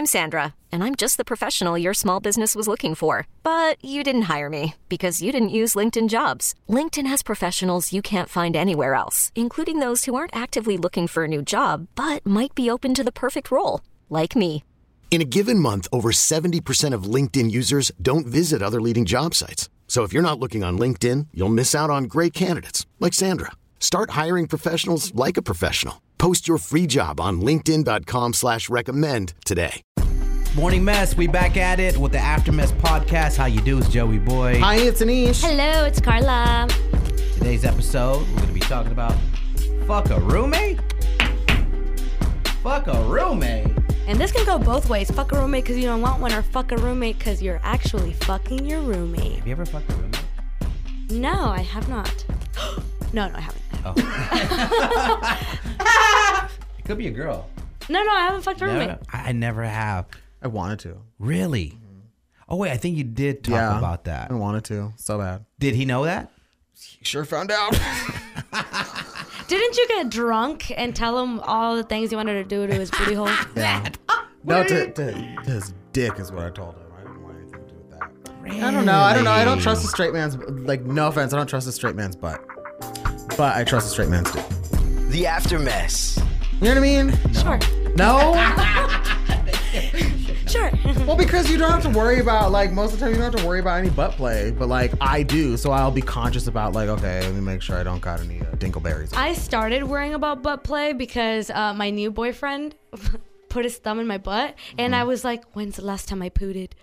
I'm Sandra, and I'm just the professional your small business was looking for. But you didn't hire me because you didn't use LinkedIn Jobs. LinkedIn has professionals you can't find anywhere else, including those who aren't actively looking for a new job, but might be open to the perfect role, like me. In a given month, over 70% of LinkedIn users don't visit other leading job sites. So if you're not looking on LinkedIn, you'll miss out on great candidates like Sandra. Start hiring professionals like a professional. Post your free job on linkedin.com/recommend today. Morning Mess, we back at it with the After Mess podcast. How you do? It's Joey Boy. Hi, it's Anish. Hello, it's Carla. Today's episode, we're going to be talking about fuck a roommate? Fuck a roommate. And this can go both ways. Fuck a roommate because you don't want one, or fuck a roommate because you're actually fucking your roommate. Have you ever fucked a roommate? No, I have not. No, I haven't. Oh. It could be a girl. No, I haven't fucked a roommate. I never have. I wanted to. Really? Mm-hmm. Oh, wait, I think you did talk about that. I wanted to so bad. Did he know that? He sure found out. Didn't you get drunk and tell him all the things you wanted to do to his booty hole? Yeah. No, to his dick is what I told him. I didn't want anything to do with that. Really? I don't know. I don't trust a straight man's, like, no offense, I don't trust a straight man's butt. But I trust a straight man's dick. The After Mess. You know what I mean? Sure. No? Sure. Well, because you don't have to worry about, like, most of the time you don't have to worry about any butt play. But, like, I do. So I'll be conscious about, like, okay, let me make sure I don't got any dingleberries. I started worrying about butt play because my new boyfriend put his thumb in my butt. And I was like, when's the last time I pooted?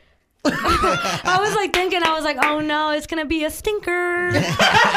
I was like thinking, oh no, it's gonna be a stinker. But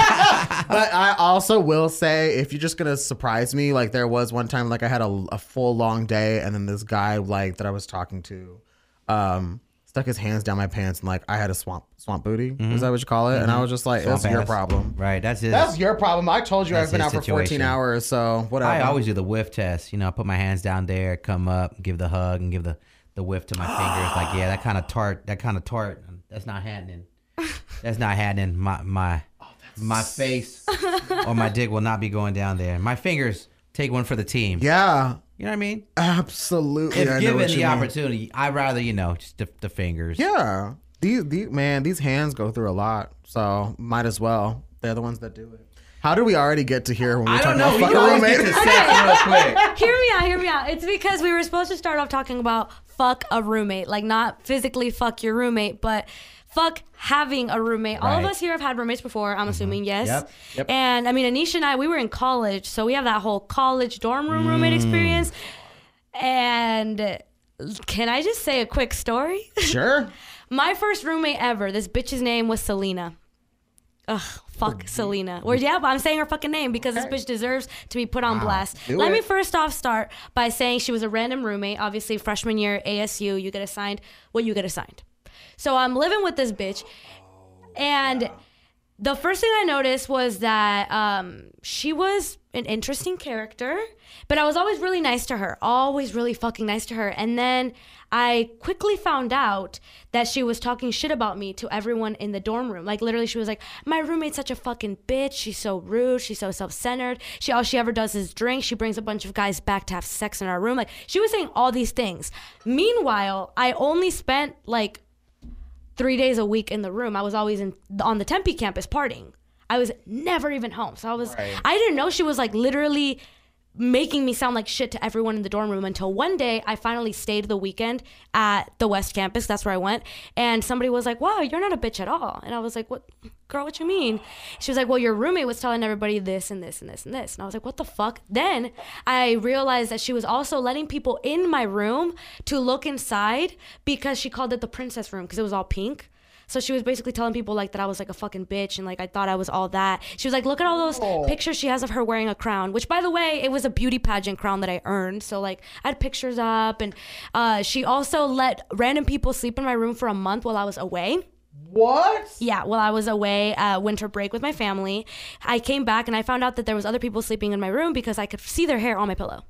I also will say, if you're just gonna surprise me, like there was one time, like I had a full long day, and then this guy like that I was talking to, stuck his hands down my pants, and like I had a swamp booty. Is that what you call it? And I was just like, Swamp that's your ass. problem. Right, that's it. That's your problem. I told you I've been out for 14 hours, so whatever. I always do the whiff test. You know, I put my hands down there, come up, give the hug, and give the whiff to my fingers. Like, yeah, that kind of tart. That's not happening. That's not happening. My face or my dick will not be going down there. My fingers, take one for the team. Yeah. You know what I mean? Absolutely. If given the opportunity, I'd rather, just the fingers. Yeah. These hands go through a lot, so might as well. They're the ones that do it. How did we already get to here when we're talking about fucking roommate? Get to sex real quick. Hear me out. It's because we were supposed to start off talking about fuck a roommate. Like, not physically fuck your roommate, but fuck having a roommate. All of us here have had roommates before, I'm assuming, yes? Yep. And, I mean, Anish and I, we were in college, so we have that whole college dorm room roommate experience. And can I just say a quick story? Sure. My first roommate ever, this bitch's name was Selena. Ugh, fuck Selena. Or yeah, but I'm saying her fucking name because this bitch deserves to be put on blast. Let me first off start by saying she was a random roommate. Obviously, freshman year, ASU, you get assigned what you get assigned. So I'm living with this bitch, and the first thing I noticed was that she was an interesting character, but I was always really nice to her, always really fucking nice to her. And then I quickly found out that she was talking shit about me to everyone in the dorm room. Like, literally, she was like, my roommate's such a fucking bitch. She's so rude. She's so self-centered. All she ever does is drink. She brings a bunch of guys back to have sex in our room. Like, she was saying all these things. Meanwhile, I only spent like 3 days a week in the room. I was always on the Tempe campus partying. I was never even home. So I didn't know she was like literally making me sound like shit to everyone in the dorm room until one day I finally stayed the weekend at the West Campus. That's where I went. And somebody was like, wow, you're not a bitch at all. And I was like, what, girl, what you mean? She was like, well, your roommate was telling everybody this and this and this and this. And I was like, what the fuck? Then I realized that she was also letting people in my room to look inside because she called it the princess room because it was all pink. So she was basically telling people like that I was like a fucking bitch and like I thought I was all that. She was like, look at all those pictures she has of her wearing a crown, which by the way, it was a beauty pageant crown that I earned. So like I had pictures up, and she also let random people sleep in my room for a month while I was away. What? Yeah, while I was away winter break with my family. I came back and I found out that there was other people sleeping in my room because I could see their hair on my pillow.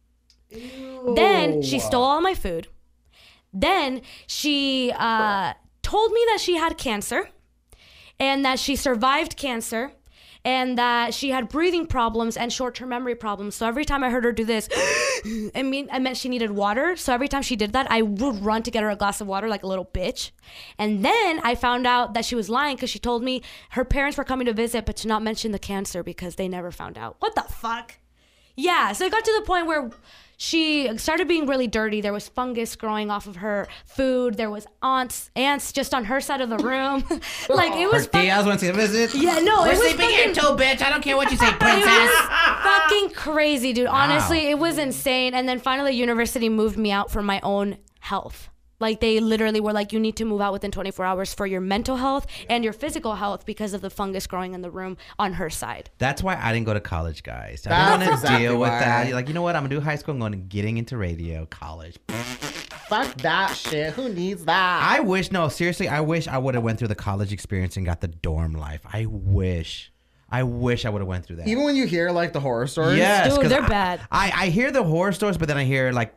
Ew. Then she stole all my food. Then she told me that she had cancer and that she survived cancer and that she had breathing problems and short-term memory problems. So every time I heard her do this, I meant she needed water. So every time she did that, I would run to get her a glass of water like a little bitch. And then I found out that she was lying because she told me her parents were coming to visit, but to not mention the cancer because they never found out. What the fuck? Yeah, so it got to the point where she started being really dirty. There was fungus growing off of her food. There was ants just on her side of the room. Like, it was Tias went to visit. Yeah, no, We're it was sleeping here too, bitch. I don't care what you say, princess. It was fucking crazy, dude. Honestly, it was insane. And then finally, university moved me out for my own health. Like, they literally were like, you need to move out within 24 hours for your mental health and your physical health because of the fungus growing in the room on her side. That's why I didn't go to college, guys. I don't want to deal with that. You're like, you know what? I'm going to do high school. I'm going to getting into radio, college. Fuck that shit. Who needs that? I wish I would have went through the college experience and got the dorm life. I wish I would have went through that. Even when you hear like the horror stories. Yes. Dude, they're bad. I hear the horror stories, but then I hear like,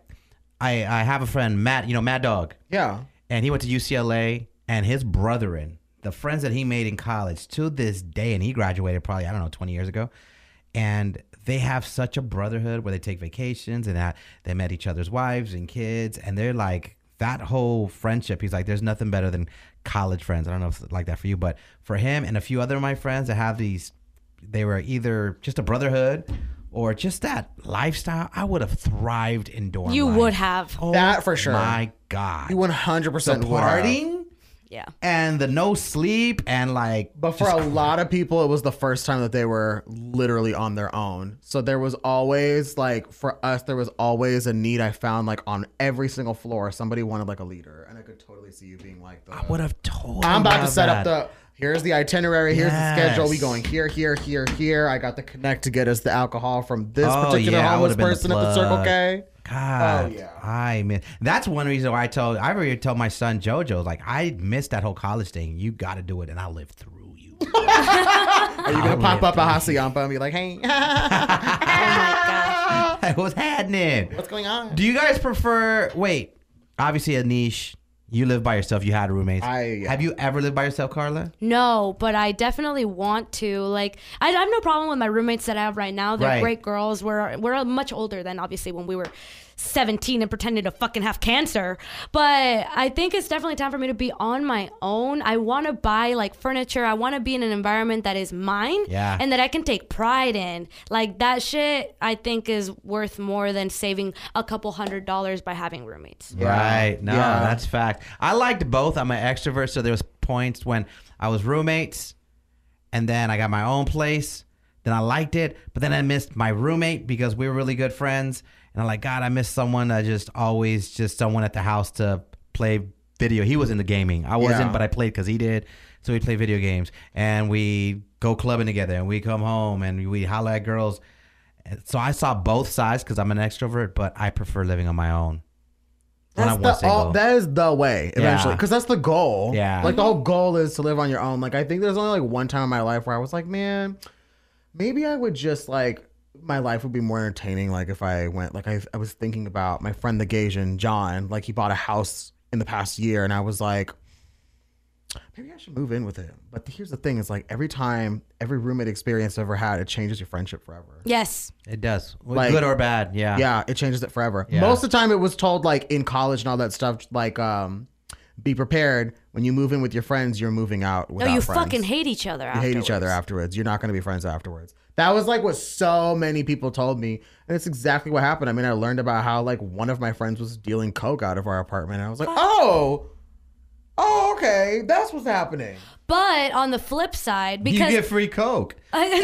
I have a friend, Matt, Mad Dog. Yeah. And he went to UCLA, and his brethren, the friends that he made in college to this day, and he graduated probably, 20 years ago. And they have such a brotherhood where they take vacations and that they met each other's wives and kids. And they're like, that whole friendship, he's like, there's nothing better than college friends. I don't know if it's like that for you, but for him and a few other of my friends that have these, they were either just a brotherhood or just that lifestyle. I would have thrived in dorm You life. would have. Oh, That for sure. My God. You 100% The would have. partying Yeah. and the no sleep and like. But for a lot of people, it was the first time that they were literally on their own. So there was always like, for us, there was always a need I found like on every single floor. Somebody wanted like a leader. And I could totally see you being like, I would have told. I'm about to set up here's the itinerary. Here's the schedule. We Yes. going here, here, here, here. I got the connect to get us the alcohol from this Oh, particular yeah, I homeless would've been the person at the Circle plug. K. God, Oh, yeah. I mean, that's one reason why I already told my son Jojo, like, I missed that whole college thing. You got to do it, and I'll live through you. Are you going to pop up a Hacienda and be like, hey, Oh my gosh. What's happening? what's going on? Do you guys prefer? Wait, obviously, Anish, you live by yourself. You had roommates. Have you ever lived by yourself, Carla? No, but I definitely want to. Like, I have no problem with my roommates that I have right now. They're Right. great girls. We're much older than obviously when we were 17 and pretending to fucking have cancer. But I think it's definitely time for me to be on my own. I want to buy like furniture. I want to be in an environment that is mine and that I can take pride in. Like, that shit I think is worth more than saving a couple $100s by having roommates. Right. No, Yeah. that's fact. I liked both. I'm an extrovert, so there was points when I was roommates, and then I got my own place. Then I liked it, but then I missed my roommate because we were really good friends. And I'm like, God, I miss someone that just always just someone at the house to play video. He was into gaming. I wasn't, Yeah. but I played because he did. So we play video games, and we go clubbing together, and we come home, and we holler at girls. So I saw both sides because I'm an extrovert, but I prefer living on my own. When I was single. That is the way eventually, Yeah. because that's the goal. Yeah. like the whole goal is to live on your own. Like, I think there's only like one time in my life where I was like, man, maybe I would just like, my life would be more entertaining. Like if I went, like I was thinking about my friend the Gaysian John. Like, he bought a house in the past year, and I was like, maybe I should move in with him. But here's the thing: is like every roommate experience I've ever had, it changes your friendship forever. Yes. It does. Like- Good or bad. Yeah. Yeah, it changes it forever. Yeah. Most of the time, it was told like in college and all that stuff, like be prepared when you move in with your friends. You're moving out without No, you friends. fucking hate each other You afterwards. hate each other afterwards. You're not going to be friends afterwards. That was like what so many people told me, and it's exactly what happened. I mean, I learned about how like one of my friends was dealing coke out of our apartment, and I was like, oh, okay, that's what's happening. But on the flip side, You because get free Coke. no. On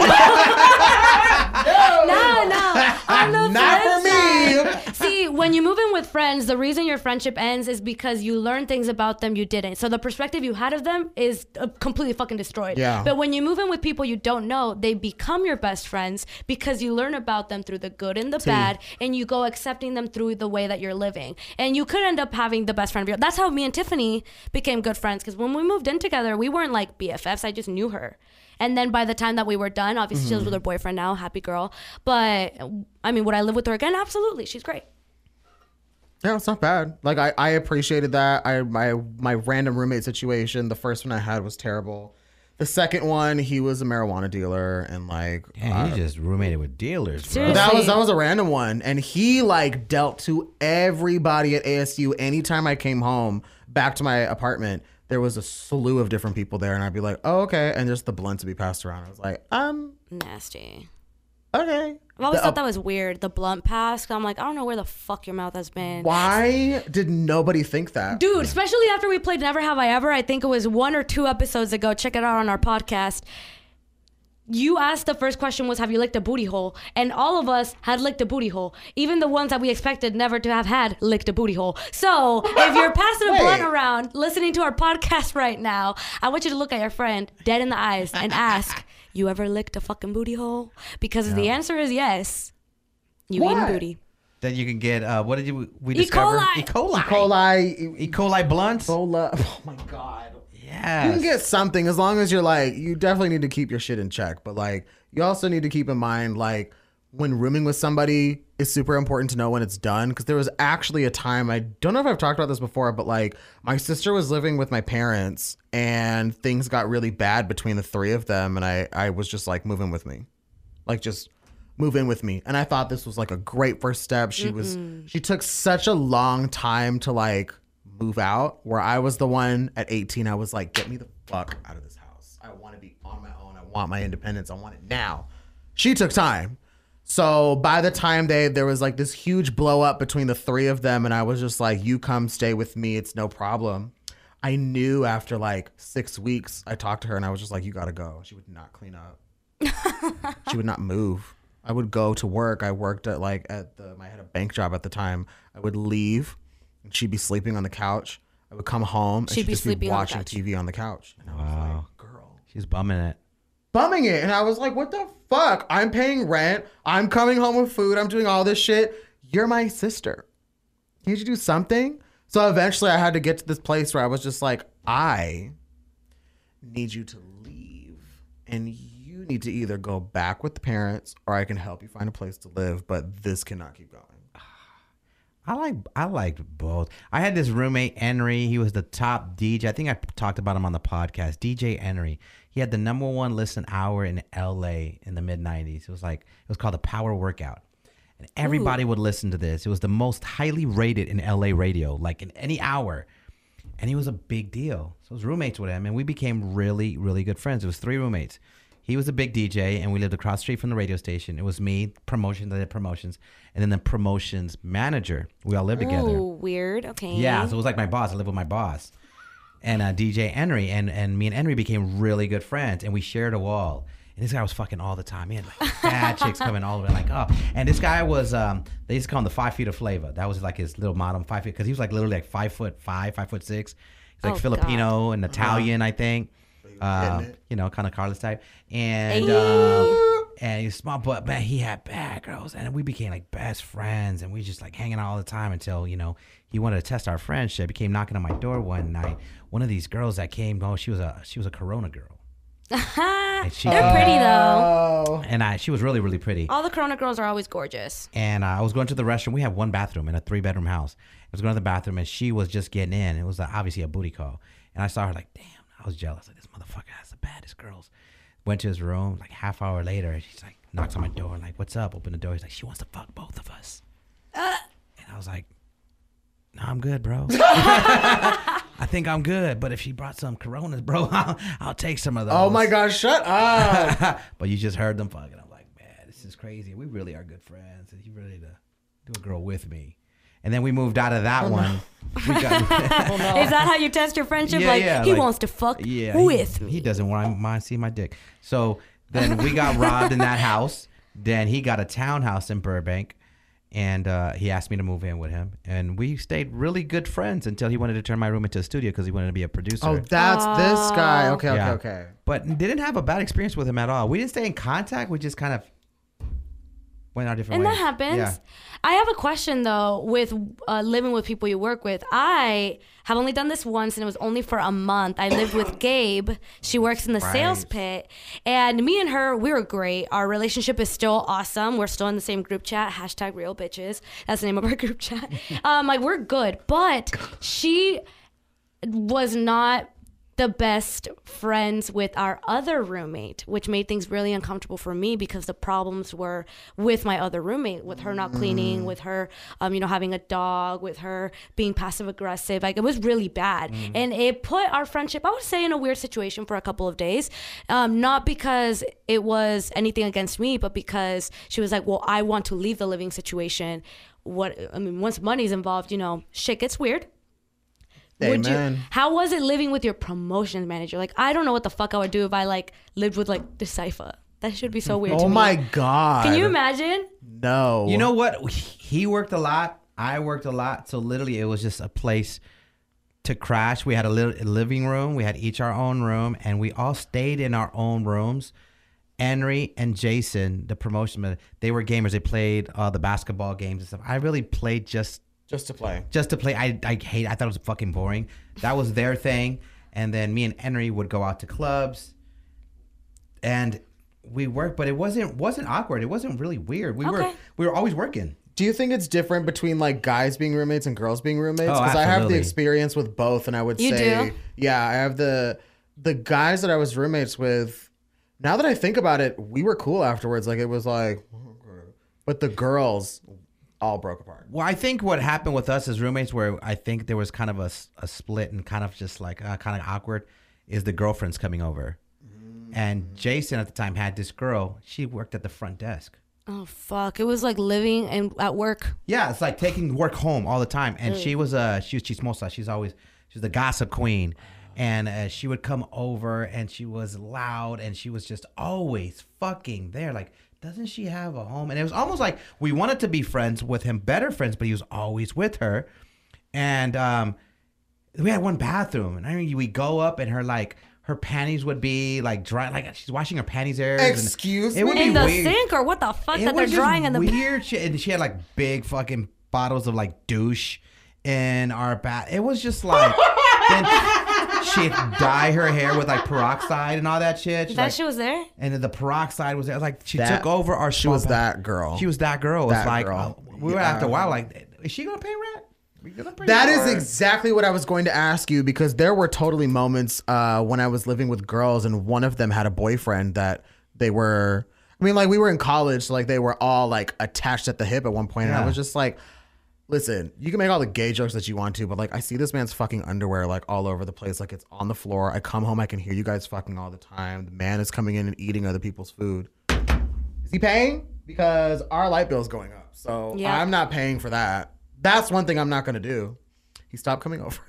the Not flip for me. side- See, when you move in with friends, the reason your friendship ends is because you learn things about them you didn't. So the perspective you had of them is completely fucking destroyed. Yeah. But when you move in with people you don't know, they become your best friends because you learn about them through the good and the bad, and you go accepting them through the way that you're living. And you could end up having the best friend of your. That's how me and Tiffany became good friends, because when we moved in together, we weren't like BFFs. I just knew her. And then by the time that we were done, obviously she lives with her boyfriend now, happy girl. But I mean, would I live with her again? Absolutely. She's great. Yeah, it's not bad. Like I appreciated that. My random roommate situation, the first one I had was terrible. The second one, he was a marijuana dealer, and like Damn, he just roommated with dealers, bro. Seriously. that was a random one, and he like dealt to everybody at ASU. Anytime I came home back to my apartment, there was a slew of different people there, and I'd be like, "Oh, okay," and just the blunts would be passed around. I was like, Nasty. okay." I've always thought that was weird, the blunt pass. 'Cause I'm like, I don't know where the fuck your mouth has been. Why did nobody think that? Dude, especially after we played Never Have I Ever, I think it was 1 or 2 episodes ago. Check it out on our podcast. You asked, the first question was, have you licked a booty hole? And all of us had licked a booty hole. Even the ones that we expected never to have had licked a booty hole. So if you're passing a blunt around, listening to our podcast right now, I want you to look at your friend dead in the eyes and ask, you ever licked a fucking booty hole? Because if the answer is yes, you eating booty. Then you can get, what did we discover? coli. E. coli. E. coli blunts? Ebola. Oh my God. Yeah. You can get something as long as you're like, you definitely need to keep your shit in check. But like, you also need to keep in mind, like, when rooming with somebody, it's super important to know when it's done. Because there was actually a time, I don't know if I've talked about this before, but like, my sister was living with my parents and things got really bad between the 3 of them. And I was just like, move in with me. Like, just move in with me. And I thought this was like a great first step. She took such a long time to like move out, where I was the one at 18. I was like, get me the fuck out of this house. I want to be on my own. I want my independence. I want it now. She took time. So by the time there was like this huge blow up between the 3 of them, and I was just like, you come stay with me. It's no problem. I knew after like 6 weeks, I talked to her and I was just like, you got to go. She would not clean up. She would not move. I would go to work. I worked at I had a bank job at the time. I would leave and she'd be sleeping on the couch. I would come home and she'd just be watching TV on the couch. And I was like, girl. She's bumming it. And I was like, what the fuck? I'm paying rent. I'm coming home with food. I'm doing all this shit. You're my sister. Can't you do something? So eventually I had to get to this place where I was just like, I need you to leave. And you need to either go back with the parents or I can help you find a place to live. But this cannot keep going. I liked both. I had this roommate, Henry. He was the top DJ. I think I talked about him on the podcast. DJ Henry. He had the #1 listen hour in LA in the mid 90s. It was called the Power Workout. And everybody would listen to this. It was the most highly rated in LA radio, like in any hour. And he was a big deal. So I was roommates with him and we became really, really good friends. It was 3 roommates. He was a big DJ, and we lived across the street from the radio station. It was me, promotions, I did promotions, and then the promotions manager. We all lived together. Oh, weird. Okay. Yeah, so it was like my boss. I lived with my boss. And DJ Henry, and me and Henry became really good friends, and we shared a wall. And this guy was fucking all the time. He had like bad chicks coming all over, like, oh. And this guy was, they used to call him the 5 feet of flavor. That was like his little motto, 5 feet, because he was like literally like 5'5", 5'6". He's like Filipino and Italian, I think. You know, kind of Carlos type, and he's small, but man, he had bad girls, and we became like best friends, and we just like hanging out all the time until he wanted to test our friendship. He came knocking on my door one night. One of these girls that came, she was a Corona girl. They're pretty though, and she was really, really pretty. All the Corona girls are always gorgeous. And I was going to the restroom. We had 1 bathroom in a 3-bedroom house. I was going to the bathroom, and she was just getting in. It was obviously a booty call, and I saw her like, damn. I was jealous. Like, this motherfucker has the baddest girls. Went to his room, like half hour later, and she's like, knocks on my door, like, what's up? Open the door. He's like, she wants to fuck both of us. And I was like, no, I'm good, bro. I think I'm good. But if she brought some Coronas, bro, I'll take some of those. Oh my gosh, shut up. But you just heard them fucking. I'm like, man, this is crazy. We really are good friends. And you ready to do a girl with me? And then we moved out of that one. We got, Is that how you test your friendship? He wants to fuck with me. He doesn't mind seeing my dick. So then we got robbed in that house. Then he got a townhouse in Burbank. And he asked me to move in with him. And we stayed really good friends until he wanted to turn my room into a studio because he wanted to be a producer. Oh, that's this guy. Okay. But didn't have a bad experience with him at all. We didn't stay in contact. We just kind of went our different ways. And that happens. Yeah. I have a question though with living with people you work with. I have only done this once and it was only for a month. I lived with Gabe. She works in the sales pit. And me and her, we were great. Our relationship is still awesome. We're still in the same group chat. #RealBitches. That's the name of our group chat. We're good. But she was not the best friends with our other roommate, which made things really uncomfortable for me because the problems were with my other roommate, with her not cleaning, with her, having a dog, with her being passive aggressive. Like, it was really bad. And it put our friendship, I would say, in a weird situation for a couple of days. Not because it was anything against me, but because she was like, well, I want to leave the living situation. Once money's involved, shit gets weird. How was it living with your promotions manager? Like, I don't know what the fuck I would do if I lived with Decipher. That should be so weird to me. Oh my God. Can you imagine? No. You know what? He worked a lot. I worked a lot. So literally it was just a place to crash. We had a living room. We had each our own room, and we all stayed in our own rooms. Henry and Jason, the promotion, they were gamers. They played the basketball games and stuff. I really played just to play. I thought it was fucking boring. That was their thing. And then me and Henry would go out to clubs, and we worked, but it wasn't awkward. It wasn't really weird. We were always working. Do you think it's different between guys being roommates and girls being roommates? Oh, Because I have the absolutely. experience with both, and I would say, yeah, I have the guys that I was roommates with. Now that I think about it, we were cool afterwards. It was but the girls all broke apart. Well, I think what happened with us as roommates, where I think there was kind of a split and kind of just kind of awkward, is the girlfriends coming over. And Jason at the time had this girl. She worked at the front desk. Oh, fuck. It was like living and at work. Yeah, it's like taking work home all the time. And she was chismosa. She's the gossip queen. And she would come over, and she was loud, and she was just always fucking there. Like, doesn't she have a home? And it was almost like we wanted to be friends with him, better friends, but he was always with her. And we had one bathroom, and I mean, we go up, and her panties would be dry, she's washing her panties there. Excuse me? It would be In the weird. sink or what the fuck It that they're was drying in the weird shit. And she had big fucking bottles of douche in our bath. It was just then she'd dye her hair with peroxide and all that shit. That shit was there? And then the peroxide was there. She took over our. She was that girl. She was that girl. That It's girl. we were after a while is she gonna pay rent? That is exactly what I was going to ask you, because there were totally moments when I was living with girls, and one of them had a boyfriend that they were. I mean, we were in college, so they were all attached at the hip at one point, and I was just listen, you can make all the gay jokes that you want to, but I see this man's fucking underwear all over the place, it's on the floor. I come home, I can hear you guys fucking all the time. The man is coming in and eating other people's food. Is he paying? Because our light bill's going up, so I'm not paying for that. That's one thing I'm not gonna do. He stopped coming over.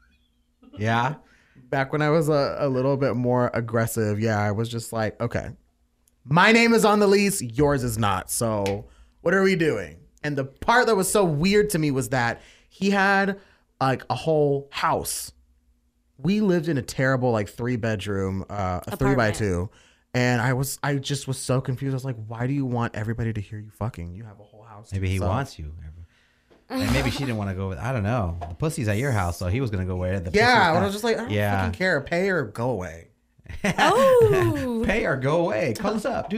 Yeah. Back when I was a little bit more aggressive, I was just okay, my name is on the lease, yours is not. So what are we doing? And the part that was so weird to me was that he had a whole house. We lived in a terrible 3-bedroom, a 3x2. And I just was so confused. I was like, why do you want everybody to hear you fucking? You have a whole house. Maybe he wants you. And maybe she didn't want to go with. I don't know. The pussy's at your house, so he was gonna go where the. Yeah, I was just I don't fucking care. Pay or go away. Oh. Pay or go away. Call us up.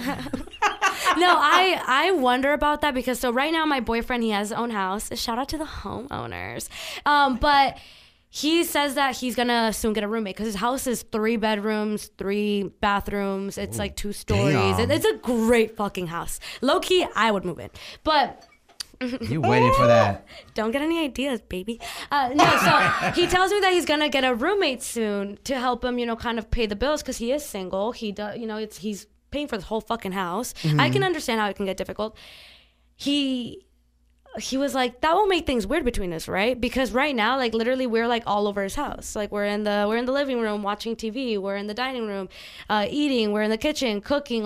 No, I wonder about that because right now my boyfriend, he has his own house. Shout out to the homeowners. But he says that he's gonna soon get a roommate because his house is 3 bedrooms, 3 bathrooms. It's 2 stories. It's a great fucking house. Low key, I would move in. But you waiting for that? Don't get any ideas, baby. No, so he tells me that he's gonna get a roommate soon to help him, kind of pay the bills because he is single. He does, he's paying for the whole fucking house. Mm-hmm. I can understand how it can get difficult. He was like, that will make things weird between us, right? Because right now, literally, we're all over his house. We're in the living room watching TV. We're in the dining room, eating. We're in the kitchen cooking.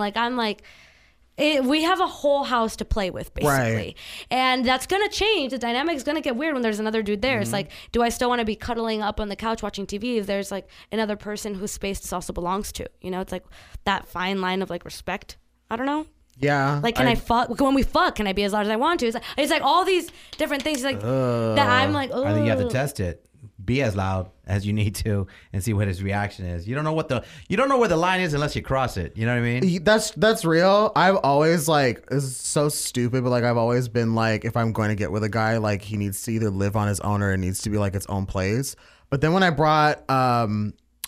We have a whole house to play with, basically. Right. And that's going to change. The dynamic is going to get weird when there's another dude there. Mm-hmm. It's do I still want to be cuddling up on the couch watching TV if there's another person whose space this also belongs to? It's that fine line of respect. I don't know. Yeah. Can I fuck? When we fuck, can I be as loud as I want to? It's all these different things that I'm oh. I think you have to test it. Be as loud as you need to and see what his reaction is. You don't know where the line is unless you cross it. You know what I mean? That's real. I've always it's so stupid, but I've always been if I'm going to get with a guy, he needs to either live on his own or it needs to be its own place. But then when I brought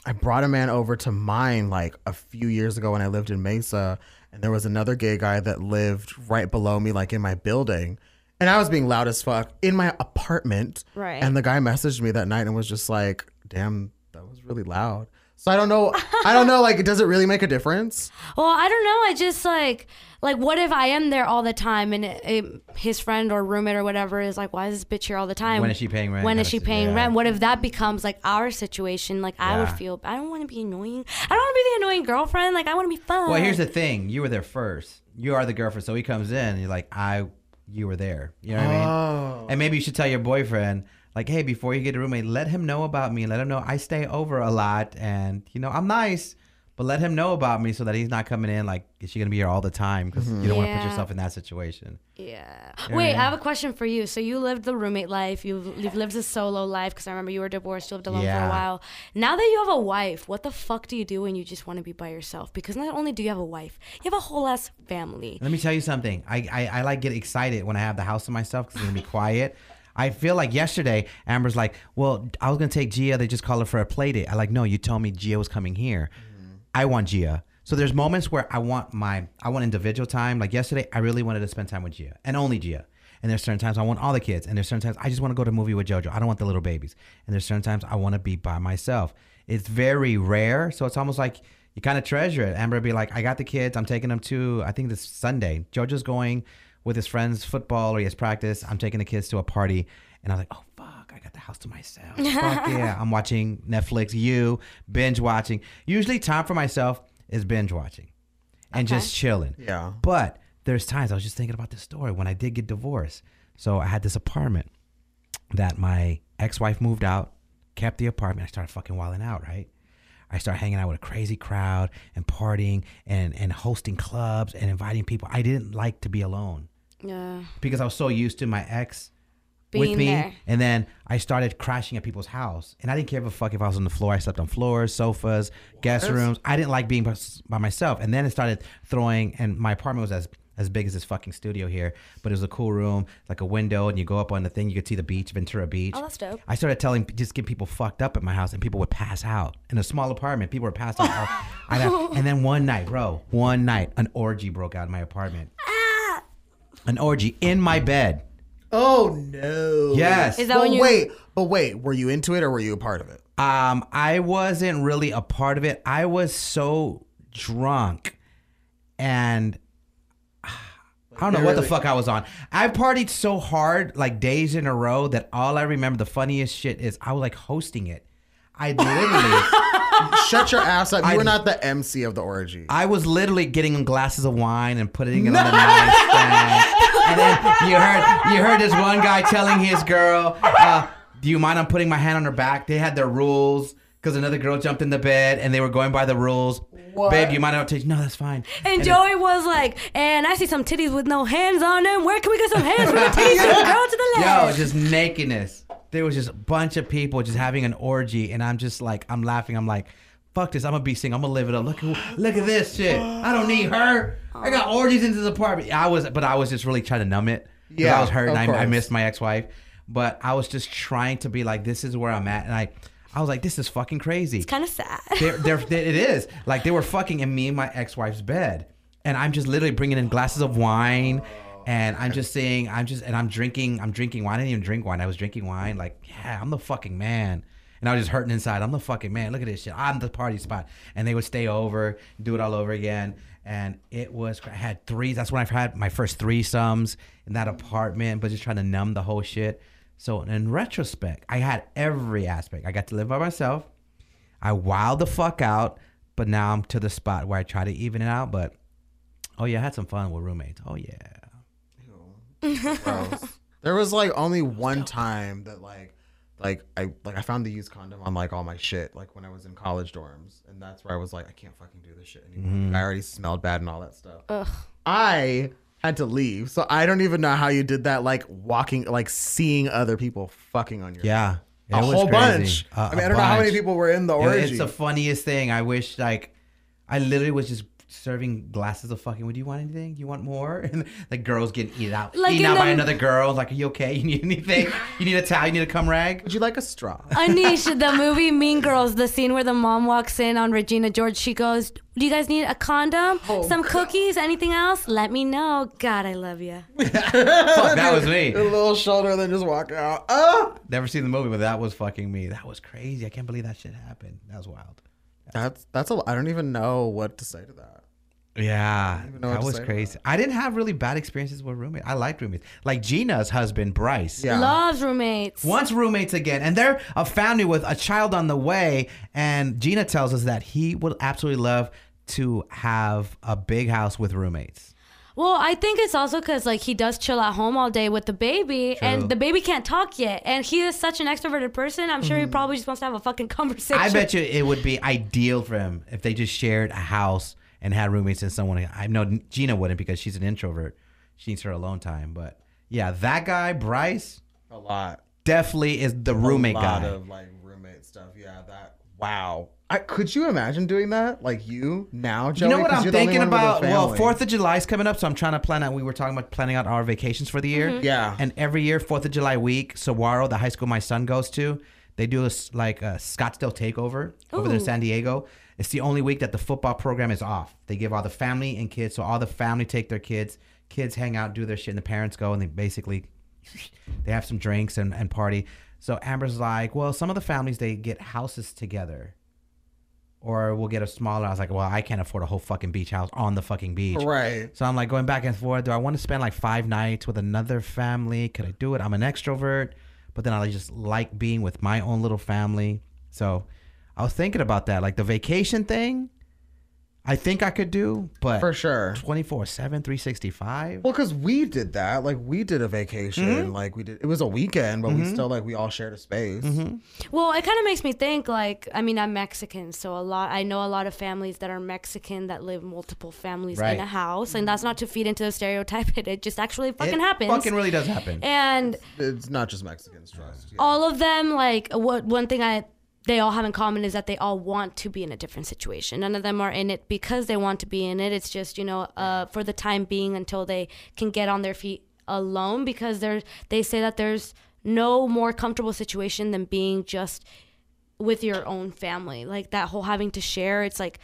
I brought a man over to mine like a few years ago when I lived in Mesa, and there was another gay guy that lived right below me, like in my building. And I was being loud as fuck in my apartment. Right. And the guy messaged me that night and was just like, damn, that was really loud. So I don't know. Like, does it really make a difference? Well, I don't know. I just like what if I am there all the time and his friend or roommate or whatever is like, why is this bitch here all the time? When is she paying rent? When is she paying rent? What if that becomes like our situation? Like I would feel, I don't want to be annoying. I don't want to be the annoying girlfriend. Like I want to be fun. Well, here's the thing. You were there first. You are the girlfriend. So he comes in and you're like, you were there. You know what I mean? And maybe you should tell your boyfriend, like, hey, before you get a roommate, let him know about me. Let him know I stay over a lot and, I'm nice. But let him know about me so that he's not coming in like, is she going to be here all the time? Because you don't want to put yourself in that situation. Yeah. Wait, I have a question for you. So you lived the roommate life. You've lived a solo life because I remember you were divorced. You lived alone for a while. Now that you have a wife, what the fuck do you do when you just want to be by yourself? Because not only do you have a wife, you have a whole ass family. Let me tell you something. I like get excited when I have the house to myself because it's going to be quiet. I feel like yesterday, Amber's like, well, I was going to take Gia. They just called her for a play date. I like, no, you told me Gia was coming here. I want Gia. So there's moments where I want individual time. Like yesterday, I really wanted to spend time with Gia and only Gia. And there's certain times I want all the kids. And there's certain times I just want to go to a movie with JoJo. I don't want the little babies. And there's certain times I want to be by myself. It's very rare. So it's almost like you kind of treasure it. Amber would be like, I got the kids. I'm taking them to, I think this Sunday. JoJo's going with his friends football or he has practice. I'm taking the kids to a party. And I was like, oh, fuck, I got the house to myself. Fuck yeah. I'm watching Netflix, binge watching. Usually time for myself is binge watching and just chilling. Yeah. But there's times I was just thinking about this story when I did get divorced. So I had this apartment that my ex-wife moved out, kept the apartment. I started fucking wilding out, right? I started hanging out with a crazy crowd and partying and hosting clubs and inviting people. I didn't like to be alone. Yeah. Because I was so used to my ex with me there. And then I started crashing at people's house and I didn't give a fuck if I was on the floor. I slept on floors, sofas, guest rooms. I didn't like being by myself. And then it started throwing, and my apartment was as big as this fucking studio here, but it was a cool room, like a window, and you go up on the thing, you could see the beach, Ventura Beach. Oh, that's dope. I started just get people fucked up at my house and people would pass out. In a small apartment, people were passing out. And then one night, an orgy broke out in my apartment. An orgy in my bed. Oh no! Yes. Is that when you? Wait. Were you into it or were you a part of it? I wasn't really a part of it. I was so drunk, and I don't know what the fuck I was on. I partied so hard, like days in a row, that all I remember, the funniest shit is I was like hosting it. I literally shut your ass up. You were not the MC of the orgy. I was literally getting glasses of wine and putting it on the nightstand. And then you heard this one guy telling his girl, do you mind I'm putting my hand on her back? They had their rules because another girl jumped in the bed and they were going by the rules. What? Babe, you mind I'll take? No, that's fine. And Joey was like, and I see some titties with no hands on them. Where can we get some hands with the titties? Girl to the left. Yo, just nakedness. There was just a bunch of people just having an orgy and I'm just like, I'm laughing. I'm like, fuck this. I'm going to be single. I'm going to live it up. Look at this shit. I don't need her. I got orgies in this apartment. I was just really trying to numb it. Yeah, I was hurt and I missed my ex-wife. But I was just trying to be like, this is where I'm at. And I was like, this is fucking crazy. It's kind of sad. It is. Like they were fucking in me and my ex-wife's bed. And I'm just literally bringing in glasses of wine. And I'm just saying, I'm drinking wine. I didn't even drink wine. I was drinking wine. Like, yeah, I'm the fucking man. And I was just hurting inside. I'm the fucking man. Look at this shit. I'm the party spot. And they would stay over, do it all over again. And I had threes. That's when I've had my first threesomes in that apartment, but just trying to numb the whole shit. So in retrospect, I had every aspect. I got to live by myself. I wilded the fuck out, but now I'm to the spot where I try to even it out. But, oh yeah, I had some fun with roommates. Oh yeah. There was like only one time that I found the used condom on like all my shit, like when I was in college dorms, and that's where I was like, I can't fucking do this shit anymore. Mm-hmm. I already smelled bad and all that stuff. Ugh. I had to leave, so I don't even know how you did that. Like walking, like seeing other people fucking on your a whole bunch. I don't know how many people were in the orgy. It's the funniest thing. I wish I literally was just serving glasses of fucking. Would you want anything? You want more? And the girls getting eaten out Like by another girl. Like, are you okay? You need anything? You need a towel? You need a cum rag? Would you like a straw? Anish, the movie Mean Girls, the scene where the mom walks in on Regina George, she goes, "Do you guys need a condom? Some cookies? Anything else? Let me know. God, I love you." Fuck, that was me. A little shoulder and then just walk out. Never seen the movie, but that was fucking me. That was crazy. I can't believe that shit happened. That was wild. That's a. I don't even know what to say to that. Yeah, know what that to was say crazy. I didn't have really bad experiences with roommates. I liked roommates. Like Gina's husband, Bryce. Yeah. Loves roommates. Wants roommates again. And they're a family with a child on the way. And Gina tells us that he would absolutely love to have a big house with roommates. Well, I think it's also because like he does chill at home all day with the baby, and the baby can't talk yet. And he is such an extroverted person. I'm sure he probably just wants to have a fucking conversation. I bet you it would be ideal for him if they just shared a house and had roommates and someone. I know Gina wouldn't because she's an introvert. She needs her alone time. But yeah, that guy, Bryce, A lot. definitely is the roommate a lot guy. of like roommate stuff. Yeah, that. Wow. Could you imagine doing that? Like you now, Joey? You know what 'Cause I'm you're the only thinking one with a about? Well, family. 4th of July is coming up, so I'm trying to plan out. We were talking about planning out our vacations for the year. Yeah. And every year, 4th of July week, Saguaro, the high school my son goes to, they do this like a Scottsdale takeover over there in San Diego. It's the only week that the football program is off. They give all the family and kids, so all the family take their kids. Kids hang out, do their shit, and the parents go, and they basically they have some drinks and party. So Amber's like, well, some of the families, they get houses together. Or we'll get a smaller. I was like, well, I can't afford a whole fucking beach house on the fucking beach. Right. So I'm like going back and forth. Do I want to spend like 5 nights with another family? Could I do it? I'm an extrovert, but then I just like being with my own little family. So I was thinking about that. Like the vacation thing, I think I could do, but For sure. 24/7, 365. Well, because we did that. Like we did a vacation. Like we did. It was a weekend, but we still we all shared a space. Well, it kind of makes me think like, I mean, I'm Mexican, so I know a lot of families that are Mexican that live multiple families Right. in a house, and that's not to feed into a stereotype. It just actually fucking It happens. fucking really does happen. And It's not just Mexicans, trust. Yeah. all of them, like, one thing they all have in common is that they all want to be in a different situation. None of them are in it because they want to be in it. It's just, for the time being until they can get on their feet alone, because they say that there's no more comfortable situation than being just with your own family. Like that whole having to share, it's like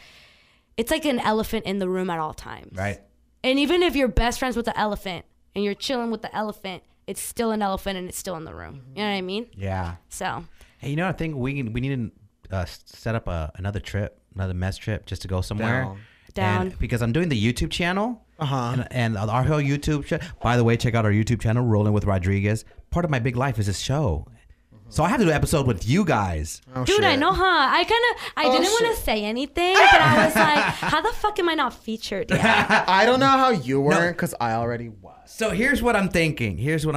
an elephant in the room at all times. Right. And even if you're best friends with the elephant and you're chilling with the elephant, it's still an elephant and it's still in the room. You know what I mean? Yeah. So... Hey, you know, I think we need to set up another trip, another mess trip, just to go somewhere. Down. And because I'm doing the YouTube channel, and our whole YouTube show. By the way, check out our YouTube channel, Rolling with Rodriguez. Part of my big life is this show, so I have to do an episode with you guys. Oh, Dude, shit. I know, huh? I didn't want to say anything, but I was like, how the fuck am I not featured yet? I don't know how you weren't because I already was. So here's what I'm thinking.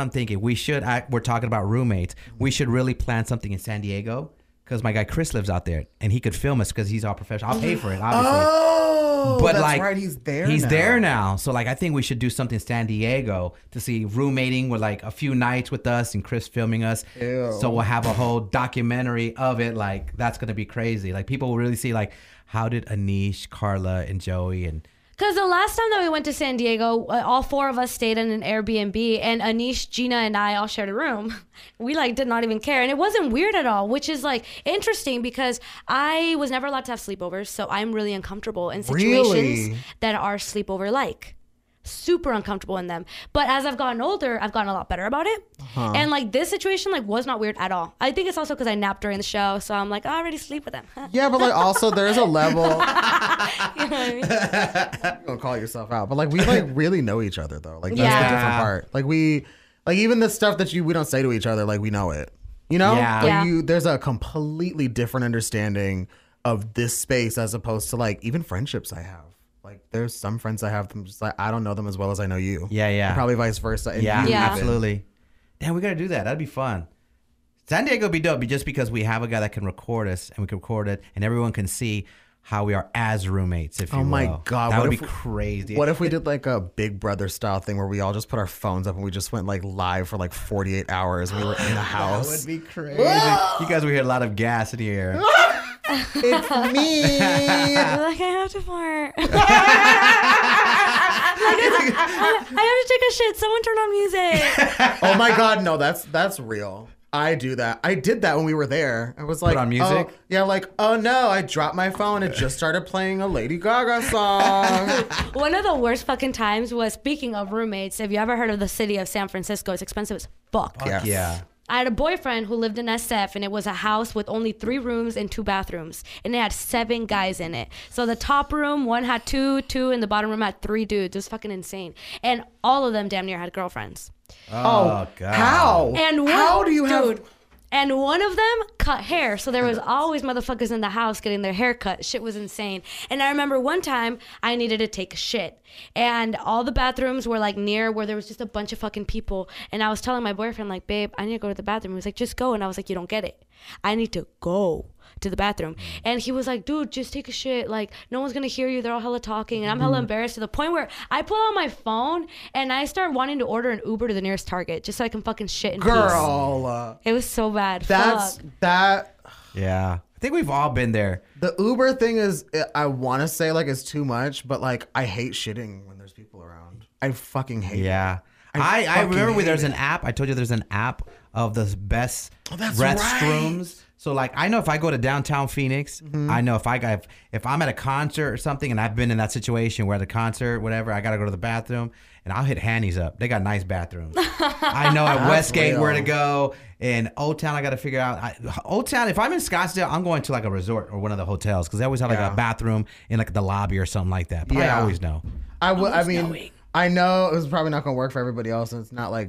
We're talking about roommates. We should really plan something in San Diego because my guy Chris lives out there and he could film us because he's all professional. I'll pay for it, obviously. Oh, But that's like, right. He's there. He's there now. So like, I think we should do something in San Diego to see roommating with like a few nights with us and Chris filming us. Ew. So we'll have a whole documentary of it. Like that's gonna be crazy. Like people will really see like how did Anish, Carla, and Joey and. Because the last time that we went to San Diego, all 4 of us stayed in an Airbnb, and Anish, Gina, and I all shared a room. We did not even care, and it wasn't weird at all, which is interesting because I was never allowed to have sleepovers, so I'm really uncomfortable in situations Really? that are sleepover-like. Super uncomfortable in them. But as I've gotten older, I've gotten a lot better about it. And this situation was not weird at all. I think it's also because I napped during the show, so I'm like, I already sleep with them. Yeah, but also there's a level. You know what I mean? You don't call yourself out, but we really know each other though. That's Yeah. the different part. We even the stuff that we don't say to each other, we know it. You know, Yeah. Yeah. There's a completely different understanding of this space as opposed to even friendships I have. There's some friends I have them just I don't know them as well as I know you. Yeah. And probably vice versa. And Yeah, you Yeah. even. absolutely. Damn, we gotta do that. That'd be fun. San Diego would be dope, just because we have a guy that can record us and we can record it, and everyone can see how we are as roommates. If you Oh my will. God, that what would if be we- crazy. What if we did a Big Brother style thing where we all just put our phones up and we just went live for 48 hours and we were in a house? That would be crazy. You guys will hear a lot of gas in here. It's me. Like, I have to fart. I have to take a shit. Someone turn on music. Oh my God, no, that's real. I do that. I did that when we were there. I was like, Put on music? Oh, yeah, like, oh no, I dropped my phone. It just started playing a Lady Gaga song. One of the worst fucking times was, speaking of roommates, have you ever heard of the city of San Francisco? It's expensive as fuck. Yes. Yeah. I had a boyfriend who lived in SF, and it was a house with only 3 rooms and 2 bathrooms, and it had 7 guys in it. So the top room, one had 2, and the bottom room had 3 dudes. It was fucking insane, and all of them damn near had girlfriends. Oh, God. How? And how do you have? And one of them cut hair, so there was always motherfuckers in the house getting their hair cut. Shit was insane. And I remember one time I needed to take a shit, and all the bathrooms were like near where there was just a bunch of fucking people. And I was telling my boyfriend, like, babe, I need to go to the bathroom. He was like, just go. And I was like, you don't get it. I need to go to the bathroom. And he was like, dude, just take a shit. Like, no one's gonna hear you. They're all hella talking. And I'm hella embarrassed, to the point where I pull out my phone and I start wanting to order an Uber to the nearest Target just so I can fucking shit in peace. Girl, It was so bad. that's Fuck. that. Yeah. I think we've all been there. The Uber thing is, I want to say like it's too much, but like I hate shitting when there's people around. I fucking hate it. Yeah. I I fucking remember hate there's it. an app. I told you there's an app of the best that's restrooms. So like I know if I go to downtown Phoenix, Mm-hmm. I know if I'm at a concert or something and I've been in that situation where at a concert, whatever, I gotta go to the bathroom and I'll hit Hanny's up. They got nice bathrooms. I know at Westgate real. where to go. In Old Town, I gotta figure out. Old Town, if I'm in Scottsdale, I'm going to like a resort or one of the hotels because they always have like Yeah. a bathroom in like the lobby or something like that. But I Yeah. always know. I mean, I know it was probably not gonna work for everybody else, and it's not like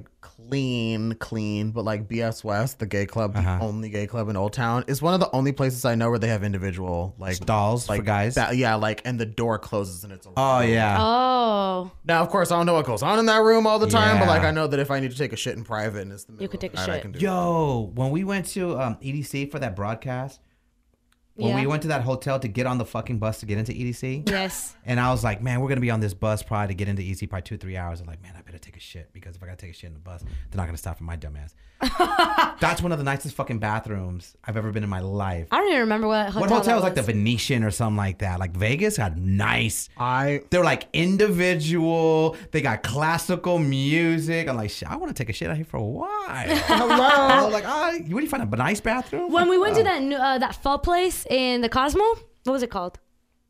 clean, but like BS West, the gay club, the only gay club in Old Town, is one of the only places I know where they have individual like Stalls for guys. and the door closes and it's a Oh yeah. Oh. Now, of course, I don't know what goes on in that room all the time, but Yeah. like I know that if I need to take a shit in private and it's the middle could of take the a night, I shit. can do Yo, when we went to EDC for that broadcast, when Yeah. we went to that hotel to get on the fucking bus to get into EDC, Yes. and I was like, man, we're gonna be on this bus probably to get into EDC probably 2-3 hours. I'm like, man, I better take a shit because if I gotta take a shit in the bus, they're not gonna stop for my dumb ass. That's one of the nicest fucking bathrooms I've ever been in my life. I don't even remember what hotel. What hotel that was like the Venetian or something like that? Like Vegas had nice. They're like individual. They got classical music. I'm like, shit, I want to take a shit out here for a while. Hello. I was like, where do you find a nice bathroom? When we went to that pho place in the Cosmo, what was it called?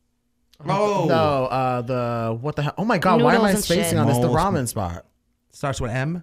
Oh, No, what the hell? Oh my God, why am I Noodles and spacing shit. on this? The Most- ramen spot. starts with M.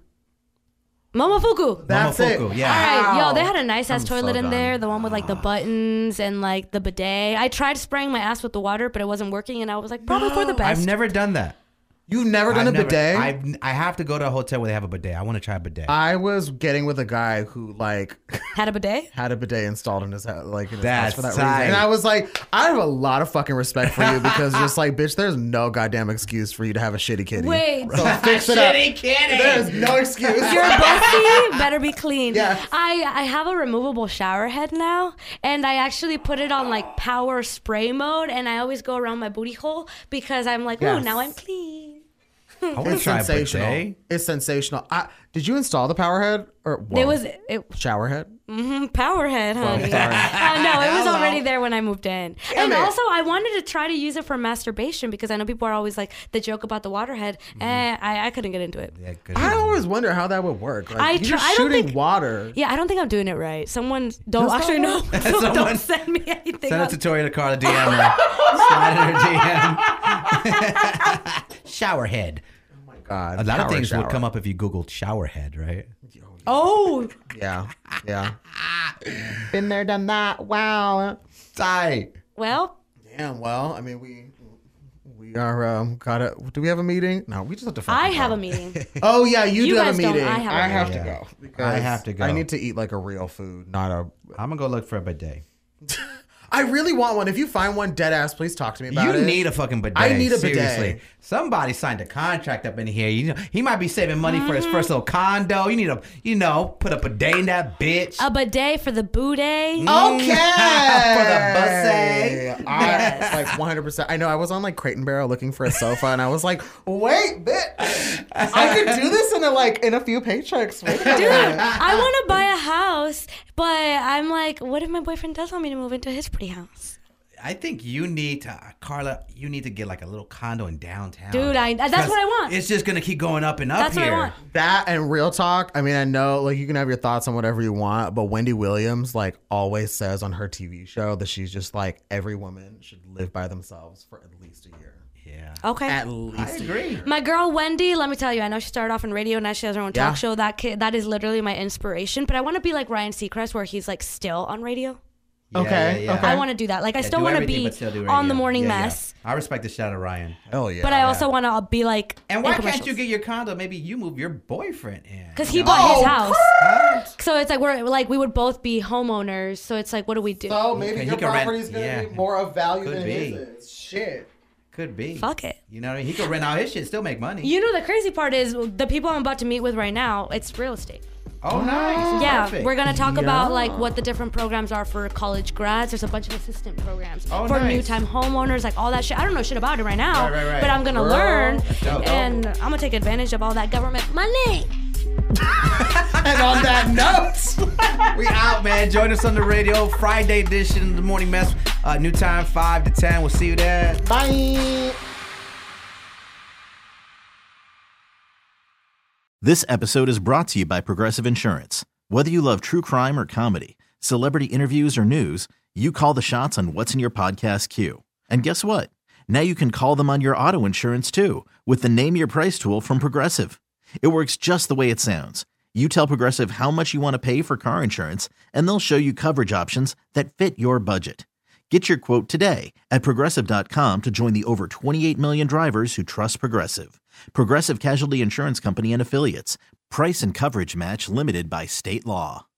Momofuku. That's it. Momofuku, All yeah. right, Wow. yo, they had a nice ass I'm so toilet in done. there, the one with like the buttons and like the bidet. I tried spraying my ass with the water, but it wasn't working, and I was like, probably for the best. I've never done that. You've never done a bidet? I have to go to a hotel where they have a bidet. I want to try a bidet. I was getting with a guy who like Had a bidet? had a bidet installed in his house, like in his That's house for that tight. reason. And I was like, I have a lot of fucking respect for you because just like, bitch, there's no goddamn excuse for you to have a shitty kitty. Wait. So fix it up. Shitty kitty. There's no excuse. Your bussy better be clean. Yeah. I have a removable shower head now, and I actually put it on like power spray mode, and I always go around my booty hole because I'm like, oh, Yes. now I'm clean. I want to It's try a sensational. bidet. It's sensational. Did you install the power head or It was shower head? power head, honey. No, it was already there when I moved in. And it. also, I wanted to try to use it for masturbation because I know people are always like the joke about the water head. I couldn't get into it. Yeah, 'cause I always wonder how that would work. Like, I you're tr- just I don't shooting think- water. Yeah, I don't think I'm doing it right. Someone don't Does actually that no. Someone- Don't send me anything. Send on- it to Tori to Carla DM her. Slide in her DM. Shower head. God, A lot of shower, things shower. would come up if you Googled shower head, right? Oh, Yeah. Been there, done that. Wow. Tight. well, Damn. Well, I mean, we are gotta. Do we have a meeting? No, we just have to. I fucking have go. a meeting. Oh yeah, you do have a guys don't. meeting. I have a have meeting. to Yeah. go. Because I have to go. I need to eat like a real food, not a. I'm gonna go look for a bidet. I really want one. If you find one, dead ass, please talk to me about You it. need a fucking bidet. I need a bidet. Seriously. Somebody signed a contract up in here. You know, he might be saving money for his first little condo. You need a, put a bidet in that bitch. A bidet for the booty. Okay. For the bussy. Like 100%. I know. I was on like Crate and Barrel looking for a sofa, and I was like, wait, bitch, I could do this in a few paychecks. Wait a minute. I want to buy a house, but I'm like, what if my boyfriend does want me to move into his pretty party house. I think you need to, Carla. You need to get like a little condo in downtown, Dude. That's what I want. It's just gonna keep going up and up That's here. what I want. That and real talk. I mean, I know like you can have your thoughts on whatever you want, but Wendy Williams like always says on her TV show that she's just like every woman should live by themselves for at least a year. Yeah. Okay. At least. I agree. My girl Wendy, let me tell you, I know she started off in radio, now she has her own talk show. That is literally my inspiration. But I want to be like Ryan Seacrest, where he's like still on radio. Okay. I want to do that. Like I still do want to everything, be but still do on the radio. morning Yeah, mess. I respect the shot of Ryan. Oh yeah. But I also want to be like. And in why can't commercials. you get your condo? Maybe you move your boyfriend in. Because he bought his house. Huh? So it's like we would both be homeowners. So it's like, what do we do? So maybe Okay, your he can rent- property's gonna yeah. be more of value Could than be. his is. Shit. Could be. Fuck it. You know what I mean? He could rent out his shit, still make money. You know the crazy part is the people I'm about to meet with right now. It's real estate. Oh, nice. Yeah, Perfect. we're gonna talk about like what the different programs are for college grads. There's a bunch of assistant programs Oh, for nice. new-time homeowners, like all that shit. I don't know shit about it right now, Right. but I'm gonna learn, dope. and I'm gonna take advantage of all that government money. And on that note, we out, man. Join us on the radio, Friday edition of the Morning Mess. New time, 5 to 10. We'll see you there. Bye. This episode is brought to you by Progressive Insurance. Whether you love true crime or comedy, celebrity interviews or news, you call the shots on what's in your podcast queue. And guess what? Now you can call them on your auto insurance too with the Name Your Price tool from Progressive. It works just the way it sounds. You tell Progressive how much you want to pay for car insurance, and they'll show you coverage options that fit your budget. Get your quote today at Progressive.com to join the over 28 million drivers who trust Progressive. Progressive Casualty Insurance Company and Affiliates. Price and coverage match limited by state law.